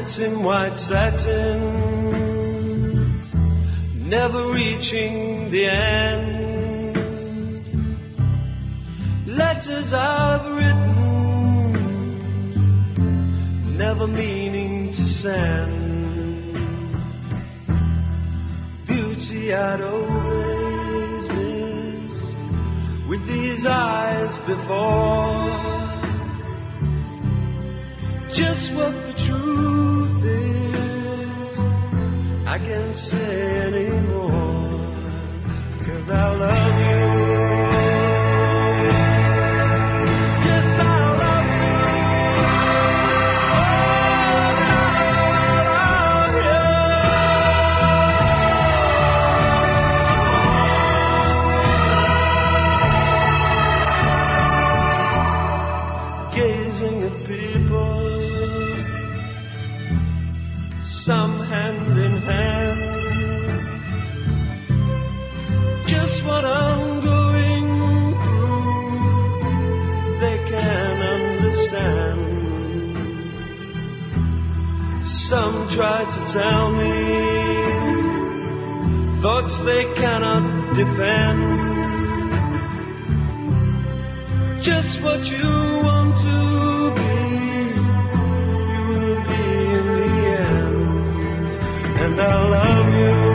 nights in white satin, never reaching the end. Letters I've written, never meaning to send. Beauty I'd always missed with these eyes before. Just what the truth is, I can't say anymore, 'cause I love you. Yes, I love you. Oh, I love you. Gazing at people, some hand in hand, just what I'm going through, they can understand. Some try to tell me thoughts they cannot defend, just what you want to be, you will be in the end. And I love you.